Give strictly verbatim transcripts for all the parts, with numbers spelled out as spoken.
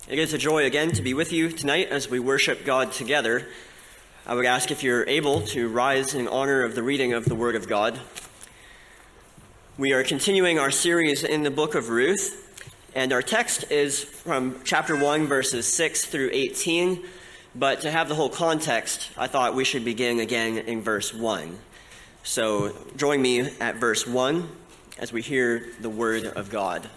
It is a joy again to be with you tonight as we worship God together. I would ask if you're able to rise in honor of the reading of the Word of God. We are continuing our series in the book of Ruth, and our text is from chapter one, verses six through eighteen, but to have the whole context, I thought we should begin again in verse one. So join me at verse one as we hear the Word of God.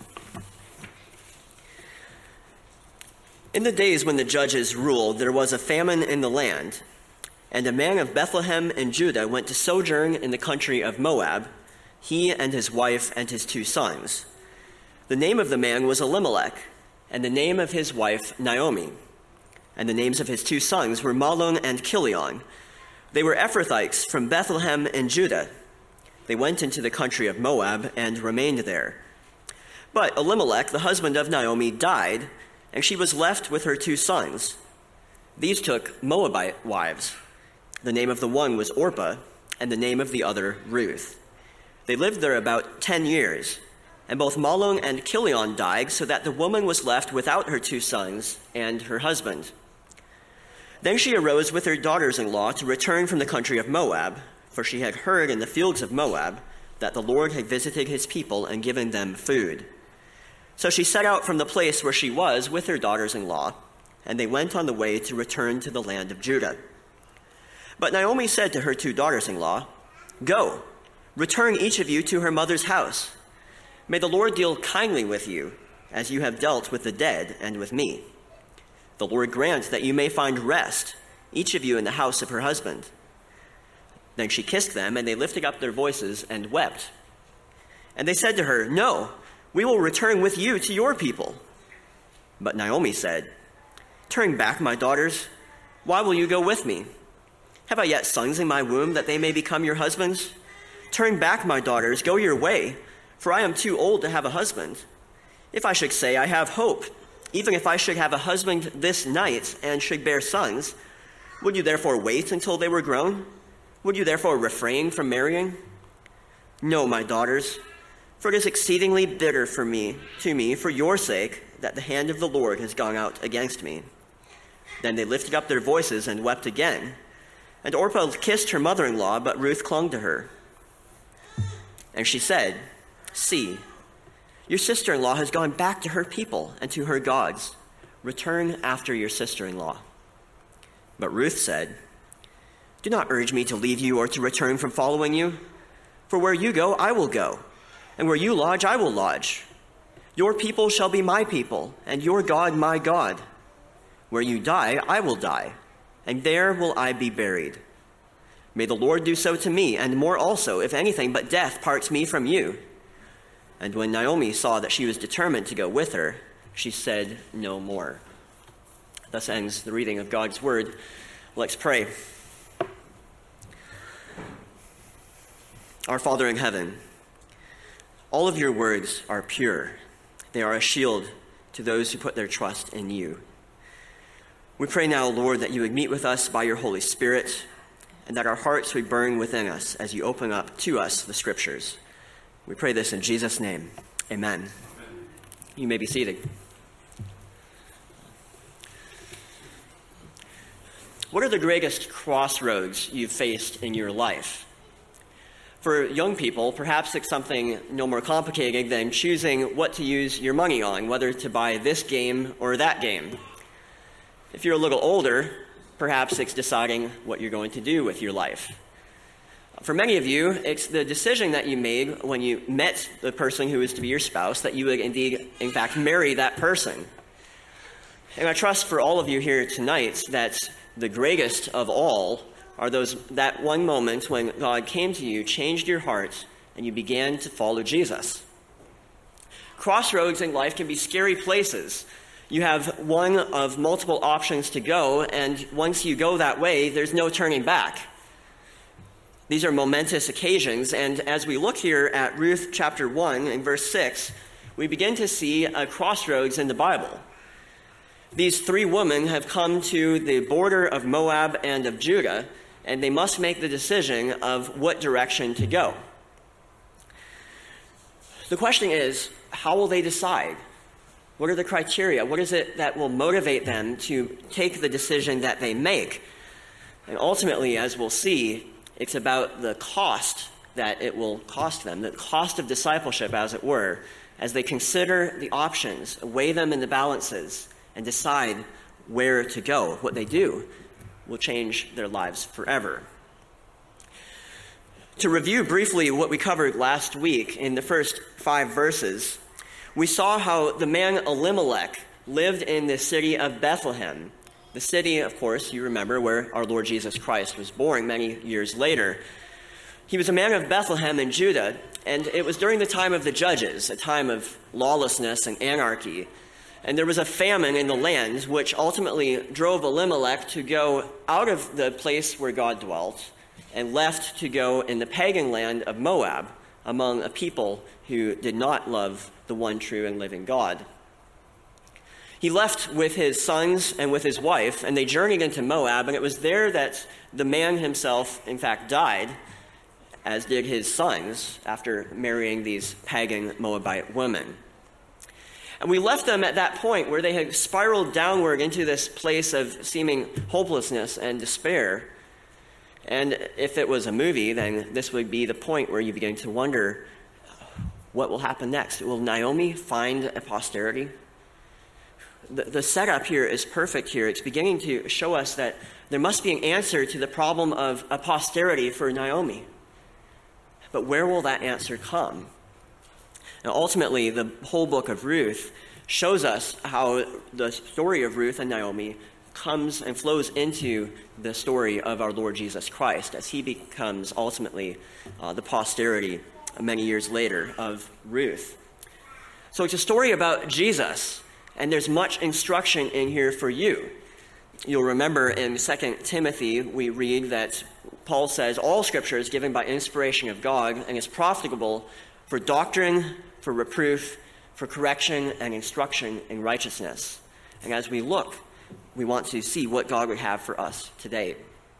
In the days when the judges ruled, there was a famine in the land, and a man of Bethlehem in Judah went to sojourn in the country of Moab, he and his wife and his two sons. The name of the man was Elimelech, and the name of his wife Naomi. And the names of his two sons were Mahlon and Chilion. They were Ephrathites from Bethlehem in Judah. They went into the country of Moab and remained there. But Elimelech, the husband of Naomi, died, and she was left with her two sons. These took Moabite wives. The name of the one was Orpah, and the name of the other Ruth. They lived there about ten years, and both Mahlon and Chilion died, so that the woman was left without her two sons and her husband. Then she arose with her daughters-in-law to return from the country of Moab, for she had heard in the fields of Moab that the Lord had visited his people and given them food. So she set out from the place where she was with her daughters-in-law, and they went on the way to return to the land of Judah. But Naomi said to her two daughters-in-law, "Go, return each of you to her mother's house. May the Lord deal kindly with you, as you have dealt with the dead and with me. The Lord grant that you may find rest, each of you in the house of her husband." Then she kissed them, and they lifted up their voices and wept. And they said to her, "No, we will return with you to your people." But Naomi said, "Turn back, my daughters. Why will you go with me? Have I yet sons in my womb that they may become your husbands? Turn back, my daughters, go your way, for I am too old to have a husband. If I should say I have hope, even if I should have a husband this night and should bear sons, would you therefore wait until they were grown? Would you therefore refrain from marrying? No, my daughters, for it is exceedingly bitter for me, to me, for your sake, that the hand of the Lord has gone out against me." Then they lifted up their voices and wept again. And Orpah kissed her mother-in-law, but Ruth clung to her. And she said, "See, your sister-in-law has gone back to her people and to her gods. Return after your sister-in-law." But Ruth said, "Do not urge me to leave you or to return from following you. For where you go, I will go, and where you lodge, I will lodge. Your people shall be my people, and your God my God. Where you die, I will die, and there will I be buried. May the Lord do so to me, and more also, if anything but death parts me from you." And when Naomi saw that she was determined to go with her, she said no more. Thus ends the reading of God's word. Let's pray. Our Father in heaven, all of your words are pure. They are a shield to those who put their trust in you. We pray now, Lord, that you would meet with us by your Holy Spirit, and that our hearts would burn within us as you open up to us the Scriptures. We pray this in Jesus' name. Amen. Amen. You may be seated. What are the greatest crossroads you've faced in your life? For young people, perhaps it's something no more complicated than choosing what to use your money on, whether to buy this game or that game. If you're a little older, perhaps it's deciding what you're going to do with your life. For many of you, it's the decision that you made when you met the person who is to be your spouse, that you would indeed, in fact, marry that person. And I trust for all of you here tonight that the greatest of all are those that one moment when God came to you, changed your heart, and you began to follow Jesus. Crossroads in life can be scary places. You have one of multiple options to go, and once you go that way, there's no turning back. These are momentous occasions, and as we look here at Ruth chapter one and verse six, we begin to see a crossroads in the Bible. These three women have come to the border of Moab and of Judah, and they must make the decision of what direction to go. The question is, how will they decide? What are the criteria? What is it that will motivate them to take the decision that they make? And ultimately, as we'll see, it's about the cost that it will cost them, the cost of discipleship, as it were, as they consider the options, weigh them in the balances, and decide where to go. What they do will change their lives forever. To review briefly what we covered last week in the first five verses, we saw how the man Elimelech lived in the city of Bethlehem. The city, of course, you remember, where our Lord Jesus Christ was born many years later. He was a man of Bethlehem in Judah, and it was during the time of the Judges, a time of lawlessness and anarchy. And there was a famine in the land, which ultimately drove Elimelech to go out of the place where God dwelt and left to go in the pagan land of Moab among a people who did not love the one true and living God. He left with his sons and with his wife, and they journeyed into Moab, and it was there that the man himself, in fact, died, as did his sons, after marrying these pagan Moabite women. And we left them at that point where they had spiraled downward into this place of seeming hopelessness and despair. And if it was a movie, then this would be the point where you begin to wonder, what will happen next? Will Naomi find a posterity? The, the setup here is perfect here. It's beginning to show us that there must be an answer to the problem of a posterity for Naomi. But where will that answer come? Now, ultimately, the whole book of Ruth shows us how the story of Ruth and Naomi comes and flows into the story of our Lord Jesus Christ as he becomes ultimately uh, the posterity many years later of Ruth. So it's a story about Jesus, and there's much instruction in here for you. You'll remember in Second Timothy, we read that Paul says, all Scripture is given by inspiration of God and is profitable for doctrine, for reproof, for correction, and instruction in righteousness. And as we look, we want to see what God would have for us today.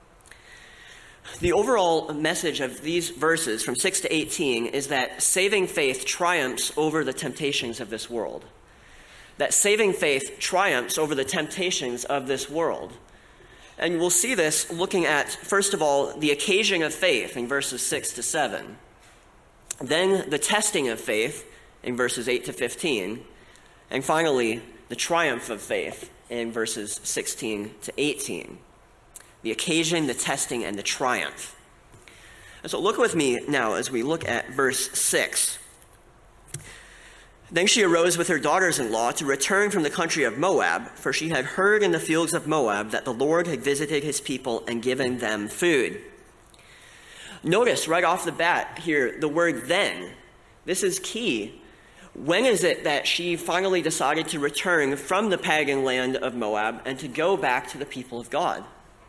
The overall message of these verses from six to eighteen is that saving faith triumphs over the temptations of this world. That saving faith triumphs over the temptations of this world. And we'll see this looking at, first of all, the occasion of faith in verses six to seven. Then the testing of faith in verses eight to fifteen. And finally, the triumph of faith in verses sixteen to eighteen. The occasion, the testing, and the triumph. And so look with me now as we look at verse six. Then she arose with her daughters-in-law to return from the country of Moab, for she had heard in the fields of Moab that the Lord had visited his people and given them food. Notice right off the bat here the word then. This is key. When is it that she finally decided to return from the pagan land of Moab and to go back to the people of God?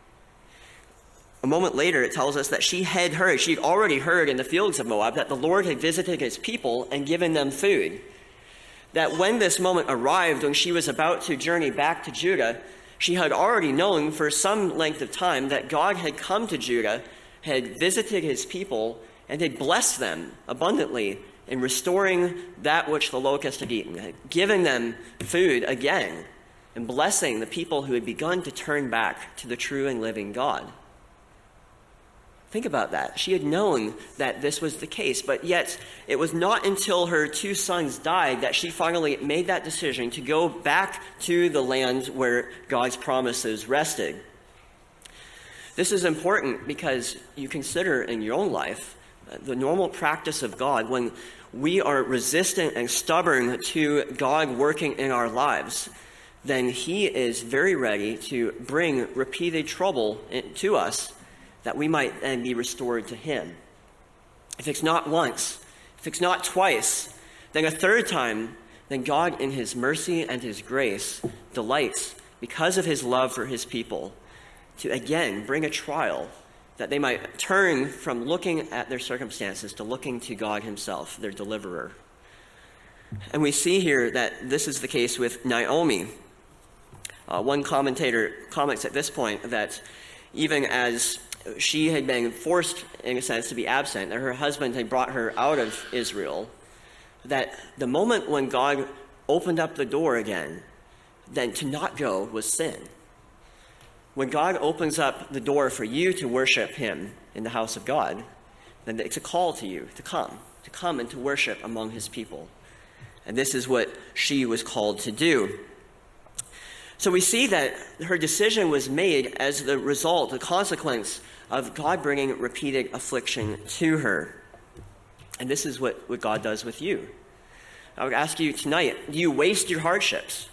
A moment later, it tells us that she had heard, she'd already heard in the fields of Moab that the Lord had visited his people and given them food. That when this moment arrived, when she was about to journey back to Judah, she had already known for some length of time that God had come to Judah, had visited his people, and had blessed them abundantly in restoring that which the locust had eaten, had given them food again, and blessing the people who had begun to turn back to the true and living God. Think about that. She had known that this was the case, but yet it was not until her two sons died that she finally made that decision to go back to the land where God's promises rested. This is important because you consider in your own life the normal practice of God when we are resistant and stubborn to God working in our lives, then he is very ready to bring repeated trouble to us that we might then be restored to him. If it's not once, if it's not twice, then a third time, then God in his mercy and his grace delights, because of his love for his people, to again bring a trial that they might turn from looking at their circumstances to looking to God himself, their deliverer. And we see here that this is the case with Naomi. Uh, one commentator comments at this point that even as she had been forced, in a sense, to be absent, that her husband had brought her out of Israel, that the moment when God opened up the door again, then to not go was sin. When God opens up the door for you to worship him in the house of God, then it's a call to you to come, to come and to worship among his people. And this is what she was called to do. So we see that her decision was made as the result, the consequence of God bringing repeated affliction to her. And this is what, what God does with you. I would ask you tonight, do you waste your hardships?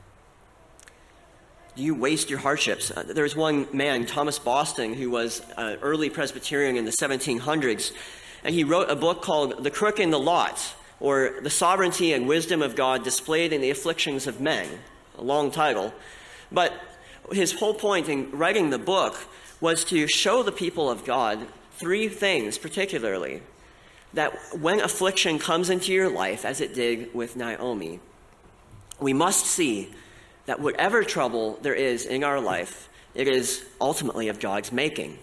Do you waste your hardships? Uh, there was one man, Thomas Boston, who was an early Presbyterian in the seventeen hundreds, and he wrote a book called The Crook in the Lot, or The Sovereignty and Wisdom of God Displayed in the Afflictions of Men. A long title. But his whole point in writing the book was to show the people of God three things particularly. That when affliction comes into your life, as it did with Naomi, we must see that whatever trouble there is in our life, it is ultimately of God's making.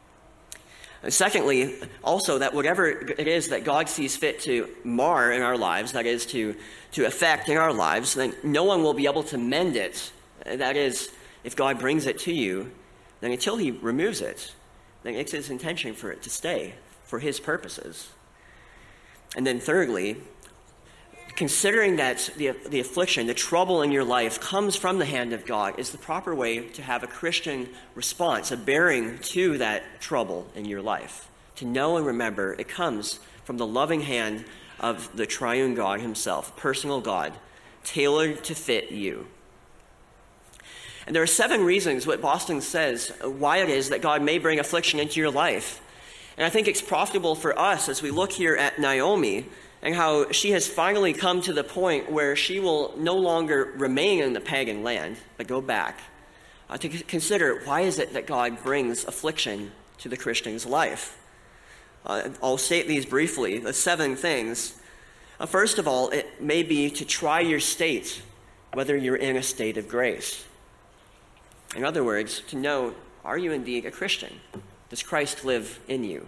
And secondly, also that whatever it is that God sees fit to mar in our lives, that is to, to affect in our lives, then no one will be able to mend it. That is, if God brings it to you, then until he removes it, then it's his intention for it to stay, for his purposes. And then thirdly, considering that the, the affliction, the trouble in your life comes from the hand of God is the proper way to have a Christian response, a bearing to that trouble in your life. To know and remember it comes from the loving hand of the triune God himself, personal God, tailored to fit you. And there are seven reasons, what Boston says, why it is that God may bring affliction into your life. And I think it's profitable for us as we look here at Naomi and how she has finally come to the point where she will no longer remain in the pagan land, but go back. Uh, to consider, why is it that God brings affliction to the Christian's life? Uh, I'll state these briefly, the seven things. Uh, first of all, it may be to try your state, whether you're in a state of grace. In other words, to know, are you indeed a Christian? Does Christ live in you?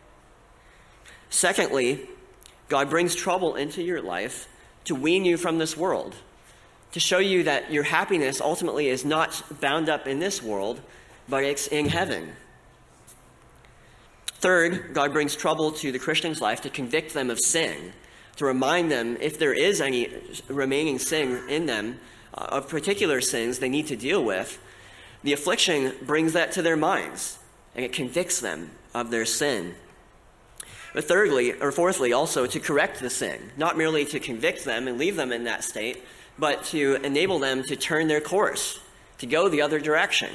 Secondly, God brings trouble into your life to wean you from this world, to show you that your happiness ultimately is not bound up in this world, but it's in heaven. Third, God brings trouble to the Christian's life to convict them of sin, to remind them if there is any remaining sin in them, uh, of particular sins they need to deal with. The affliction brings that to their minds, and it convicts them of their sin. But thirdly, or fourthly, also to correct the sin, not merely to convict them and leave them in that state, but to enable them to turn their course, to go the other direction.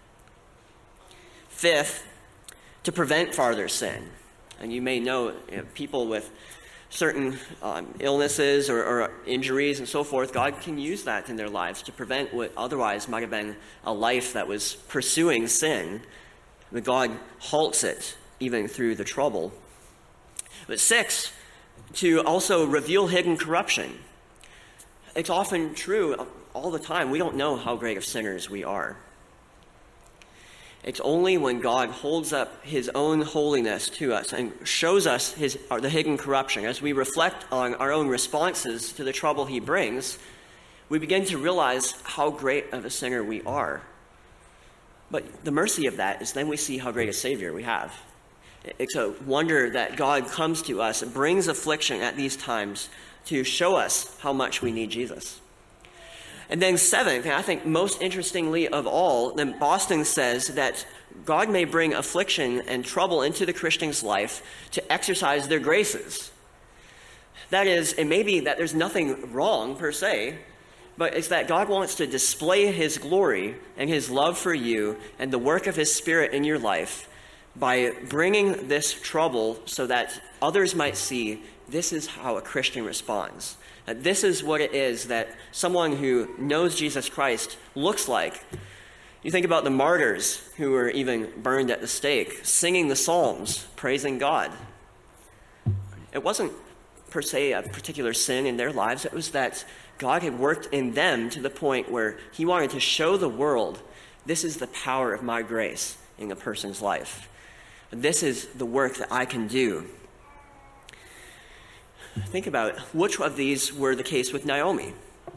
Fifth, to prevent farther sin. And you may know, you know people with certain um, illnesses or, or injuries and so forth, God can use that in their lives to prevent what otherwise might have been a life that was pursuing sin. But God halts it even through the trouble. But six, to also reveal hidden corruption. It's often true all the time. We don't know how great of sinners we are. It's only when God holds up his own holiness to us and shows us his, or the hidden corruption, as we reflect on our own responses to the trouble he brings, we begin to realize how great of a sinner we are. But the mercy of that is then we see how great a Savior we have. It's a wonder that God comes to us and brings affliction at these times to show us how much we need Jesus. And then seventh, and I think most interestingly of all, then Boston says that God may bring affliction and trouble into the Christian's life to exercise their graces. That is, it may be that there's nothing wrong per se, but it's that God wants to display his glory and his love for you and the work of his Spirit in your life by bringing this trouble so that others might see this is how a Christian responds. That this is what it is that someone who knows Jesus Christ looks like. You think about the martyrs who were even burned at the stake, singing the Psalms, praising God. It wasn't per se a particular sin in their lives. It was that God had worked in them to the point where he wanted to show the world, this is the power of my grace in a person's life. This is the work that I can do. Think about which of these were the case with Naomi.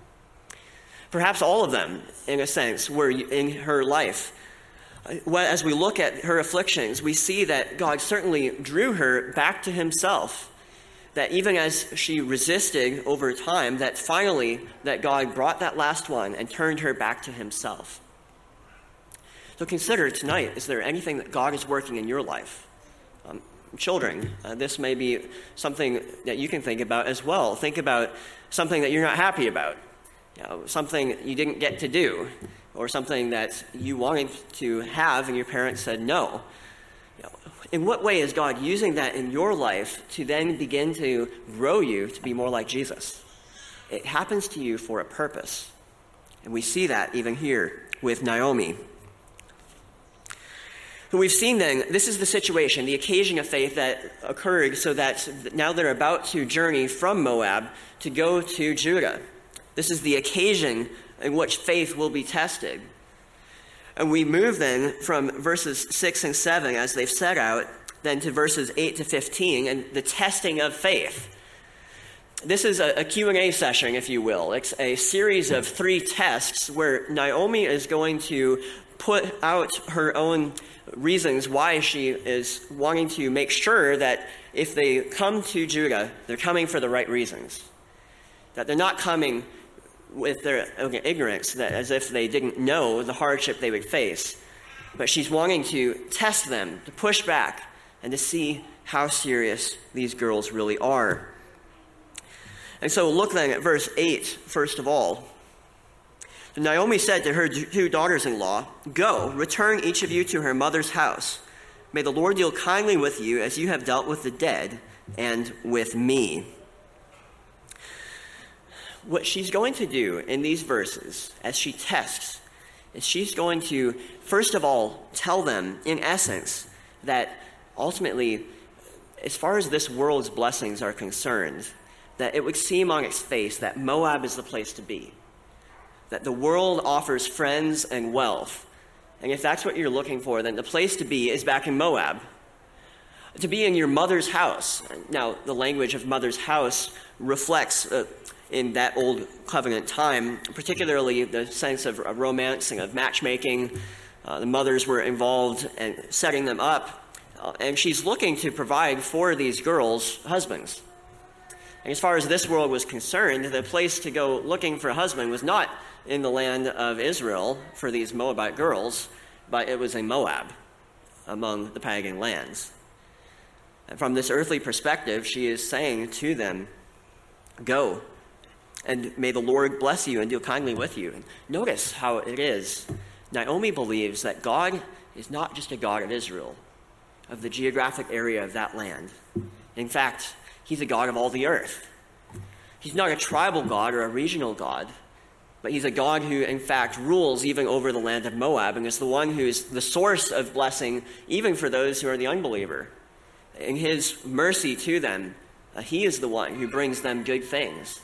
Perhaps all of them, in a sense, were in her life. As we look at her afflictions, we see that God certainly drew her back to himself. That even as she resisted over time, that finally that God brought that last one and turned her back to himself. So consider tonight, is there anything that God is working in your life? Um, children, uh, this may be something that you can think about as well. Think about something that you're not happy about. You know, something you didn't get to do, or something that you wanted to have and your parents said no. You know, in what way is God using that in your life to then begin to grow you to be more like Jesus? It happens to you for a purpose. And we see that even here with Naomi. So we've seen then, this is the situation, the occasion of faith that occurred so that now they're about to journey from Moab to go to Judah. This is the occasion in which faith will be tested. And we move then from verses six and seven, as they've set out, then to verses eight to fifteen, and the testing of faith. This is a, a Q and A session, if you will. It's a series of three tests where Naomi is going to put out her own reasons why she is wanting to make sure that if they come to Judah, they're coming for the right reasons. That they're not coming with their ignorance, that as if they didn't know the hardship they would face. But she's wanting to test them, to push back, and to see how serious these girls really are. And so look then at verse eight, first of all. Naomi said to her two daughters-in-law, "Go, return each of you to her mother's house. May the Lord deal kindly with you as you have dealt with the dead and with me." What she's going to do in these verses, as she tests, is she's going to, first of all, tell them, in essence, that ultimately, as far as this world's blessings are concerned, that it would seem on its face that Moab is the place to be. That the world offers friends and wealth. And if that's what you're looking for, then the place to be is back in Moab. To be in your mother's house. Now, the language of mother's house reflects, uh, in that old covenant time, particularly the sense of romancing, of matchmaking. Uh, the mothers were involved in setting them up. Uh, and she's looking to provide for these girls husbands. And as far as this world was concerned, the place to go looking for a husband was not in the land of Israel for these Moabite girls, but it was in Moab, among the pagan lands. And from this earthly perspective, she is saying to them, "Go, and may the Lord bless you and deal kindly with you." And notice how it is. Naomi believes that God is not just a God of Israel, of the geographic area of that land. In fact, he's a God of all the earth. He's not a tribal God or a regional God, but he's a God who, in fact, rules even over the land of Moab and is the one who is the source of blessing even for those who are the unbeliever. In his mercy to them, uh, he is the one who brings them good things.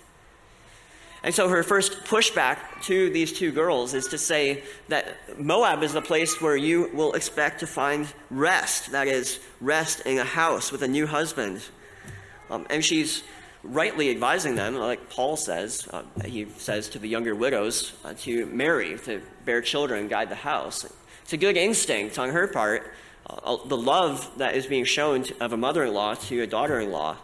And so her first pushback to these two girls is to say that Moab is the place where you will expect to find rest, that is, rest in a house with a new husband. Um, and she's rightly advising them, like Paul says, uh, he says to the younger widows, uh, to marry, to bear children, guide the house. It's a good instinct on her part, uh, the love that is being shown to, of a mother-in-law to a daughter-in-law.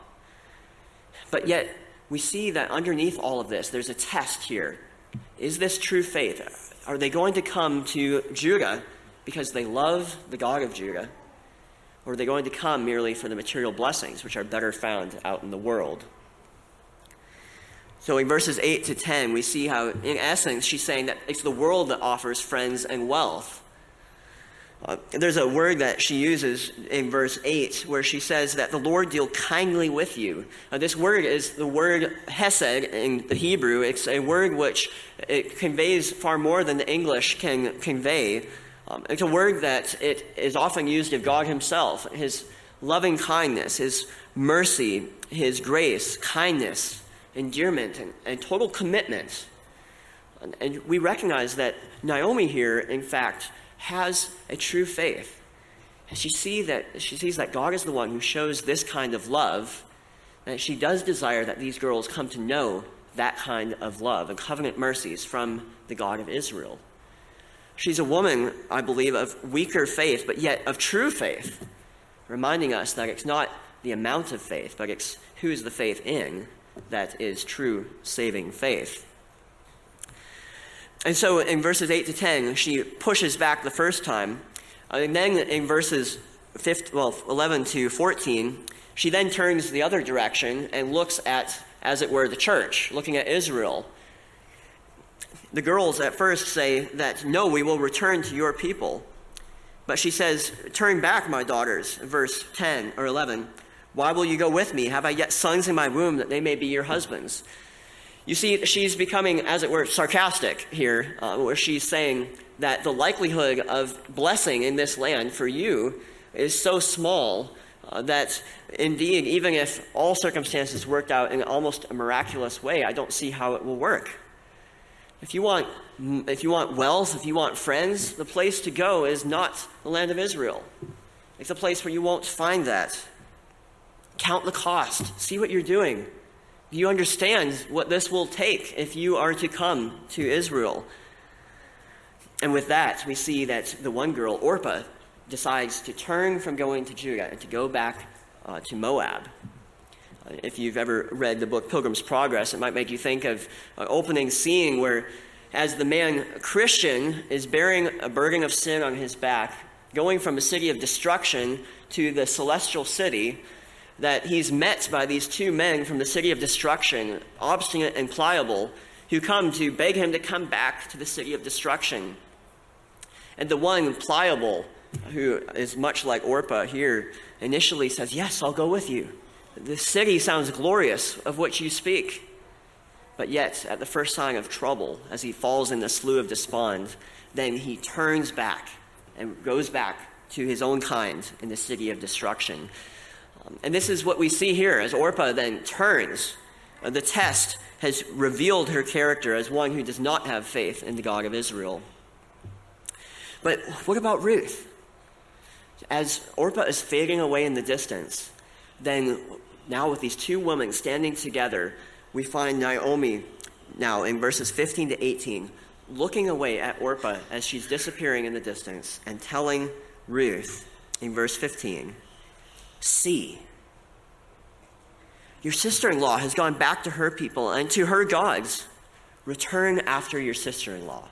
But yet, we see that underneath all of this, there's a test here. Is this true faith? Are they going to come to Judah because they love the God of Judah? Or are they going to come merely for the material blessings, which are better found out in the world? So in verses eight to ten, we see how, in essence, she's saying that it's the world that offers friends and wealth. Uh, there's a word that she uses in verse eight where she says that the Lord deal kindly with you. Uh, this word is the word hesed in the Hebrew. It's a word which it conveys far more than the English can convey. Um, it's a word that it is often used of God himself, his loving kindness, his mercy, his grace, kindness, endearment, and, and total commitment. And, and we recognize that Naomi here, in fact, has a true faith. And she, see that, she sees that God is the one who shows this kind of love, and she does desire that these girls come to know that kind of love and covenant mercies from the God of Israel. She's a woman, I believe, of weaker faith, but yet of true faith, reminding us that it's not the amount of faith, but it's who's the faith in that is true saving faith. And so in verses eight to ten, she pushes back the first time. And then in verses fifteen, well, eleven to fourteen, she then turns the other direction and looks at, as it were, the church, looking at Israel. The girls at first say that, no, we will return to your people. But she says, turn back, my daughters, verse ten or eleven. Why will you go with me? Have I yet sons in my womb that they may be your husbands? You see, she's becoming, as it were, sarcastic here, uh, where she's saying that the likelihood of blessing in this land for you is so small uh, that indeed, even if all circumstances worked out in almost a miraculous way, I don't see how it will work. If you want, if you want wealth, if you want friends, the place to go is not the land of Israel. It's a place where you won't find that. Count the cost. See what you're doing. Do you understand what this will take if you are to come to Israel? And with that, we see that the one girl, Orpah, decides to turn from going to Judah and to go back uh, to Moab. Uh, if you've ever read the book Pilgrim's Progress, it might make you think of an opening scene where, as the man Christian is bearing a burden of sin on his back, going from a city of destruction to the celestial city, that he's met by these two men from the city of destruction, obstinate and pliable, who come to beg him to come back to the city of destruction. And the one, pliable, who is much like Orpah here, initially says, yes, I'll go with you. The city sounds glorious of which you speak. But yet, at the first sign of trouble, as he falls in the slough of despond, then he turns back and goes back to his own kind in the city of destruction. Um, and this is what we see here as Orpah then turns. Uh, the test has revealed her character as one who does not have faith in the God of Israel. But what about Ruth? As Orpah is fading away in the distance, then now with these two women standing together, we find Naomi now in verses fifteen to eighteen, looking away at Orpah as she's disappearing in the distance and telling Ruth in verse fifteen, see, your sister-in-law has gone back to her people and to her gods. Return after your sister-in-law.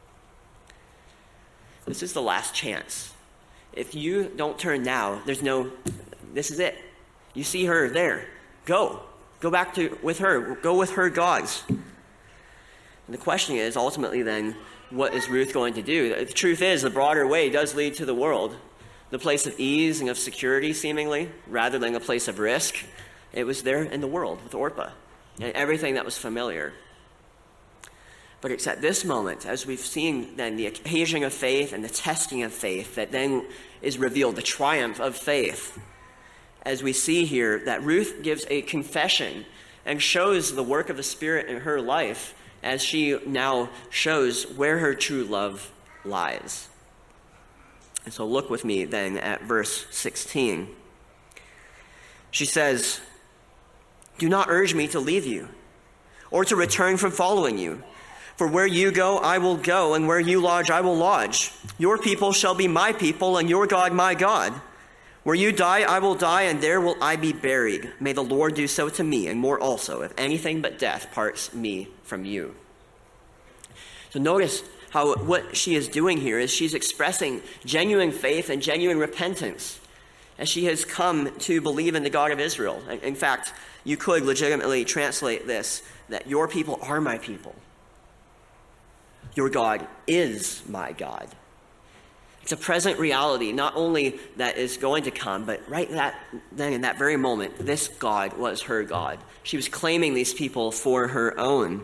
This is the last chance. If you don't turn now, there's no, this is it. You see her there. Go. Go back to with her. Go with her gods. And the question is, ultimately then, what is Ruth going to do? The truth is, the broader way does lead to the world. The place of ease and of security, seemingly, rather than a place of risk. It was there in the world with Orpah and everything that was familiar. But it's at this moment, as we've seen then the occasion of faith and the testing of faith, that then is revealed, the triumph of faith. As we see here that Ruth gives a confession and shows the work of the Spirit in her life as she now shows where her true love lies. And so look with me then at verse sixteen. She says, do not urge me to leave you or to return from following you. For where you go, I will go, and where you lodge, I will lodge. Your people shall be my people, and your God my God. Where you die, I will die, and there will I be buried. May the Lord do so to me, and more also, if anything but death parts me from you. So notice how what she is doing here is she's expressing genuine faith and genuine repentance as she has come to believe in the God of Israel. In fact, you could legitimately translate this, that your people are my people. Your God is my God. It's a present reality, not only that is going to come, but right that then in that very moment, this God was her God. She was claiming these people for her own.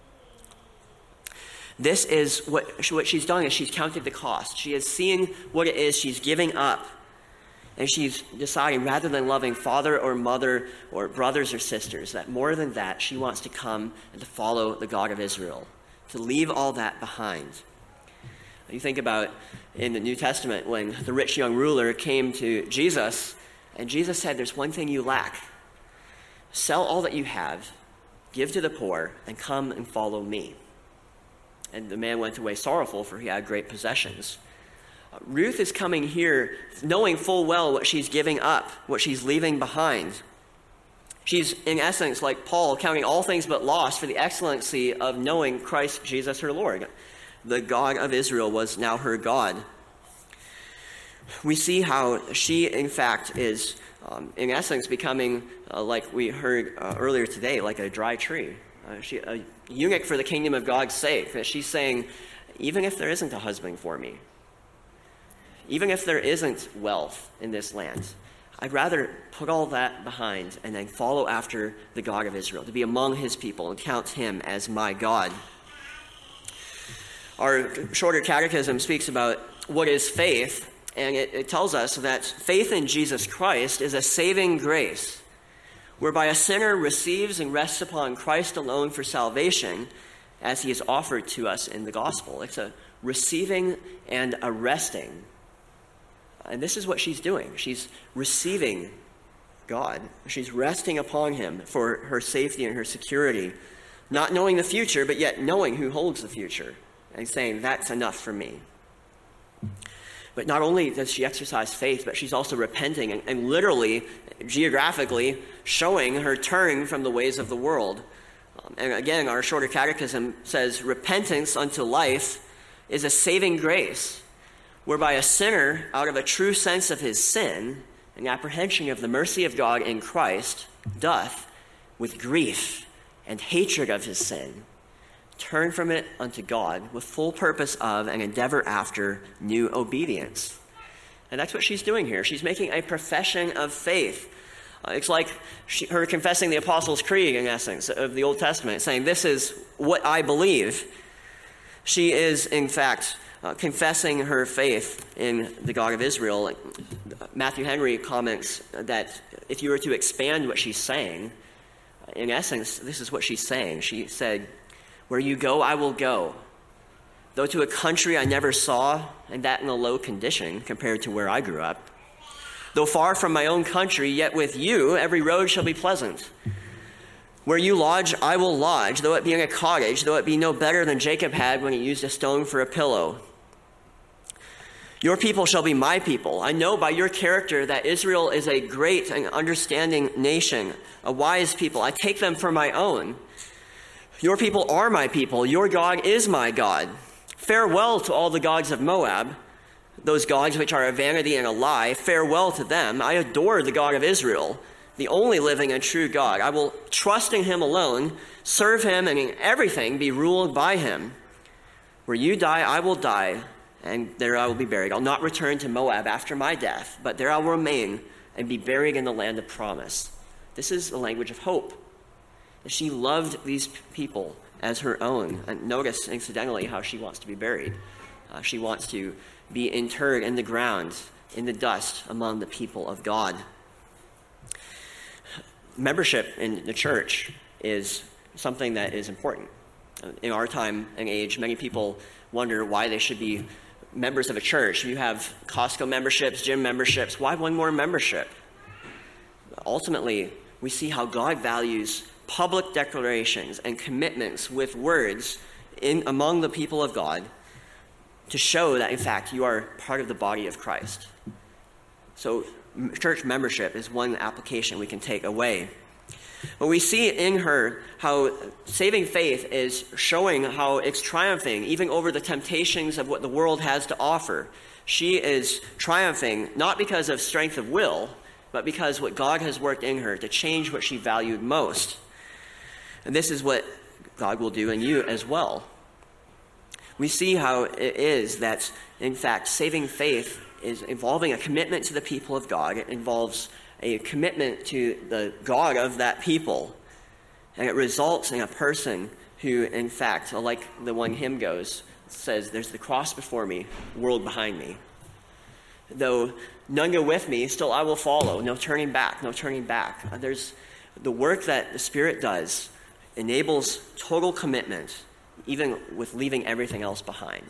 This is what, what she's done is she's counted the cost. She has seen what it is she's giving up. And she's deciding, rather than loving father or mother or brothers or sisters, that more than that, she wants to come and to follow the God of Israel, to leave all that behind. You think about in the New Testament when the rich young ruler came to Jesus, and Jesus said, there's one thing you lack. Sell all that you have, give to the poor, and come and follow me." And the man went away sorrowful, for he had great possessions. Uh, Ruth is coming here knowing full well what she's giving up, what she's leaving behind. She's, in essence, like Paul, counting all things but loss for the excellency of knowing Christ Jesus her Lord. The God of Israel was now her God. We see how she, in fact, is, um, in essence, becoming, uh, like we heard uh, earlier today, like a dry tree. Uh, she, a eunuch for the kingdom of God's sake. That she's saying, even if there isn't a husband for me, even if there isn't wealth in this land, I'd rather put all that behind and then follow after the God of Israel, to be among his people and count him as my God. Our shorter catechism speaks about what is faith, and it, it tells us that faith in Jesus Christ is a saving grace, whereby a sinner receives and rests upon Christ alone for salvation as he is offered to us in the gospel. It's a receiving and a resting. And this is what she's doing. She's receiving God. She's resting upon him for her safety and her security, not knowing the future, but yet knowing who holds the future, and saying, that's enough for me. But not only does she exercise faith, but she's also repenting and, and literally, geographically, showing her turn from the ways of the world. Um, and again, our shorter catechism says, repentance unto life is a saving grace, whereby a sinner, out of a true sense of his sin and apprehension of the mercy of God in Christ, doth, with grief and hatred of his sin, turn from it unto God with full purpose of and endeavor after new obedience. And that's what she's doing here. She's making a profession of faith. Uh, it's like she, her confessing the Apostles' Creed, in essence, of the Old Testament, saying, this is what I believe. She is, in fact, uh, confessing her faith in the God of Israel. Matthew Henry comments that if you were to expand what she's saying, in essence, this is what she's saying. She said, where you go, I will go, though to a country I never saw, and that in a low condition compared to where I grew up. Though far from my own country, yet with you every road shall be pleasant. Where you lodge, I will lodge, though it be in a cottage, though it be no better than Jacob had when he used a stone for a pillow. Your people shall be my people. I know by your character that Israel is a great and understanding nation, a wise people. I take them for my own. Your people are my people. Your God is my God. Farewell to all the gods of Moab, those gods which are a vanity and a lie. Farewell to them. I adore the God of Israel, the only living and true God. I will trust in him alone, serve him, and in everything be ruled by him. Where you die, I will die, and there I will be buried. I'll not return to Moab after my death, but there I will remain and be buried in the land of promise. This is the language of hope. She loved these people as her own. And notice, incidentally, how she wants to be buried. Uh, she wants to be interred in the ground, in the dust, among the people of God. Membership in the church is something that is important. In our time and age, many people wonder why they should be members of a church. You have Costco memberships, gym memberships. Why one more membership? Ultimately, we see how God values public declarations and commitments with words in among the people of God to show that, in fact, you are part of the body of Christ. So church membership is one application we can take away. But we see in her how saving faith is showing how it's triumphing even over the temptations of what the world has to offer. She is triumphing not because of strength of will, but because what God has worked in her to change what she valued most. And this is what God will do in you as well. We see how it is that, in fact, saving faith is involving a commitment to the people of God. It involves a commitment to the God of that people. And it results in a person who, in fact, like the one hymn goes, says, there's the cross before me, world behind me. Though none go with me, still I will follow. No turning back, no turning back. There's the work that the Spirit does enables total commitment, even with leaving everything else behind.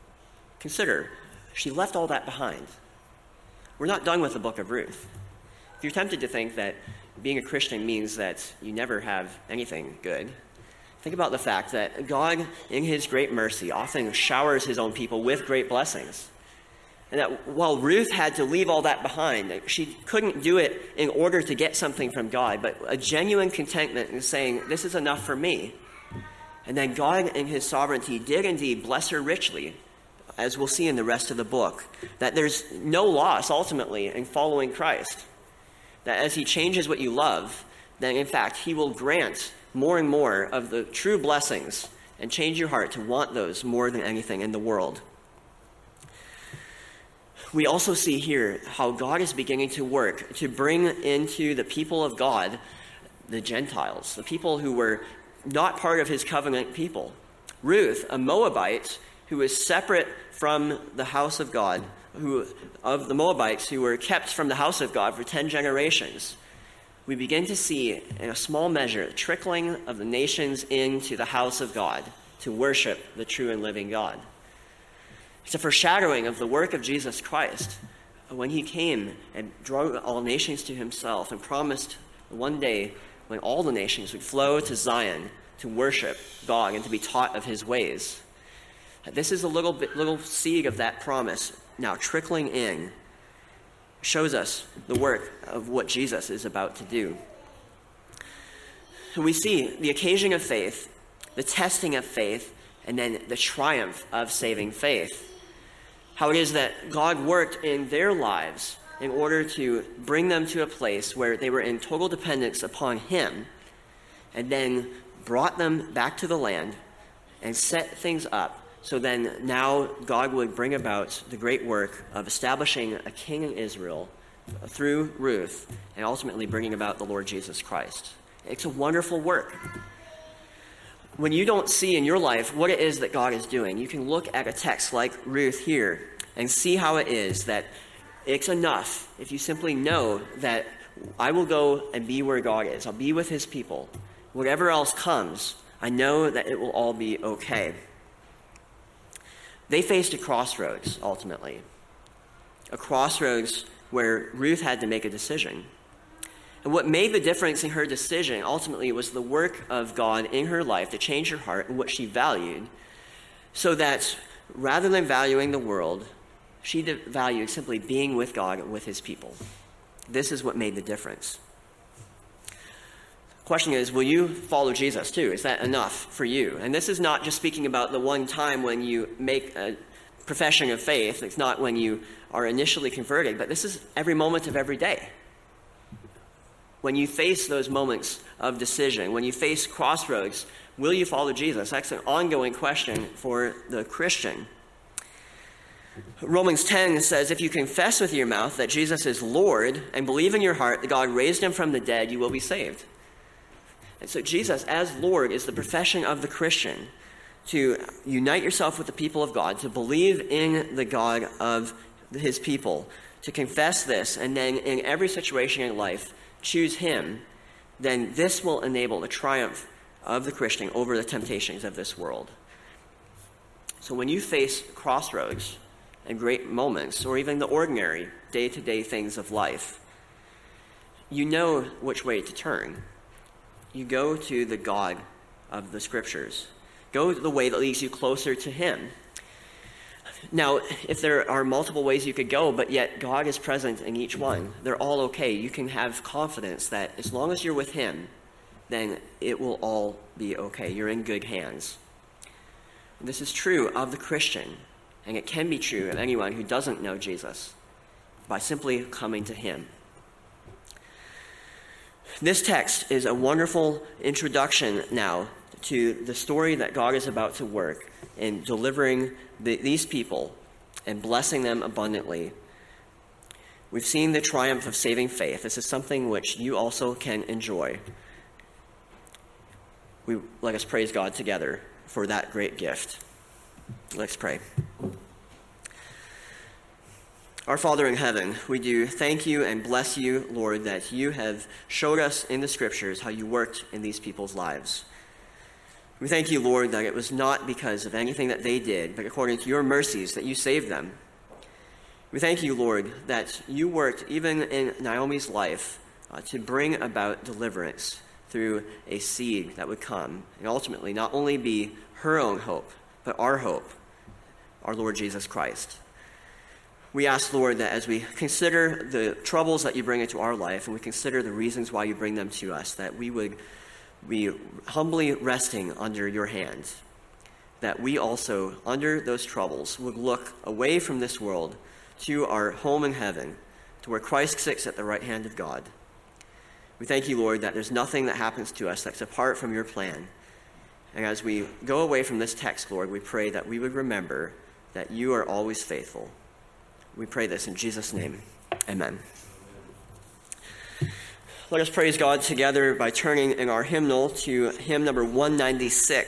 Consider, she left all that behind. We're not done with the book of Ruth. If you're tempted to think that being a Christian means that you never have anything good, think about the fact that God, in his great mercy, often showers his own people with great blessings. And that while Ruth had to leave all that behind, she couldn't do it in order to get something from God, but a genuine contentment in saying, this is enough for me. And then God, in his sovereignty, did indeed bless her richly, as we'll see in the rest of the book, that there's no loss, ultimately, in following Christ. That as he changes what you love, then in fact, he will grant more and more of the true blessings and change your heart to want those more than anything in the world. We also see here how God is beginning to work to bring into the people of God the Gentiles, the people who were not part of his covenant people. Ruth, a Moabite who was separate from the house of God, who of the Moabites who were kept from the house of God for ten generations. We begin to see, in a small measure, the trickling of the nations into the house of God to worship the true and living God. It's a foreshadowing of the work of Jesus Christ when he came and drew all nations to himself and promised one day when all the nations would flow to Zion to worship God and to be taught of his ways. This is a little bit, little seed of that promise now trickling in, shows us the work of what Jesus is about to do. And we see the occasion of faith, the testing of faith, and then the triumph of saving faith. How it is that God worked in their lives in order to bring them to a place where they were in total dependence upon him, and then brought them back to the land and set things up. So then now God would bring about the great work of establishing a king in Israel through Ruth and ultimately bringing about the Lord Jesus Christ. It's a wonderful work. When you don't see in your life what it is that God is doing, you can look at a text like Ruth here and see how it is that it's enough if you simply know that I will go and be where God is. I'll be with his people. Whatever else comes, I know that it will all be okay. They faced a crossroads, ultimately. A crossroads where Ruth had to make a decision. And what made the difference in her decision, ultimately, was the work of God in her life to change her heart and what she valued, so that rather than valuing the world, she valued simply being with God and with his people. This is what made the difference. The question is, will you follow Jesus too? Is that enough for you? And this is not just speaking about the one time when you make a profession of faith. It's not when you are initially converted, but this is every moment of every day. When you face those moments of decision, when you face crossroads, will you follow Jesus? That's an ongoing question for the Christian. Romans ten says, if you confess with your mouth that Jesus is Lord and believe in your heart that God raised him from the dead, you will be saved. And so Jesus, as Lord, is the profession of the Christian, to unite yourself with the people of God, to believe in the God of his people, to confess this, and then in every situation in life, choose him. Then this will enable the triumph of the Christian over the temptations of this world. So when you face crossroads and great moments, or even the ordinary day-to-day things of life, you know which way to turn. You go to the God of the Scriptures. Go the way that leads you closer to him. Now, if there are multiple ways you could go, but yet God is present in each one, they're all okay. You can have confidence that as long as you're with him, then it will all be okay. You're in good hands. And this is true of the Christian, and it can be true of anyone who doesn't know Jesus by simply coming to him. This text is a wonderful introduction now to the story that God is about to work in delivering the, these people and blessing them abundantly. We've seen the triumph of saving faith. This is something which you also can enjoy. We let us praise God together for that great gift. Let's pray. Our Father in heaven, we do thank you and bless you, Lord, that you have showed us in the Scriptures how you worked in these people's lives. We thank you, Lord, that it was not because of anything that they did, but according to your mercies that you saved them. We thank you, Lord, that you worked even in Naomi's life uh, to bring about deliverance through a seed that would come and ultimately not only be her own hope, but our hope, our Lord Jesus Christ. We ask, Lord, that as we consider the troubles that you bring into our life and we consider the reasons why you bring them to us, that we would be humbly resting under your hand, that we also, under those troubles, would look away from this world to our home in heaven, to where Christ sits at the right hand of God. We thank you, Lord, that there's nothing that happens to us that's apart from your plan. And as we go away from this text, Lord, we pray that we would remember that you are always faithful. We pray this in Jesus' name. Amen. Let us praise God together by turning in our hymnal to hymn number one ninety-six.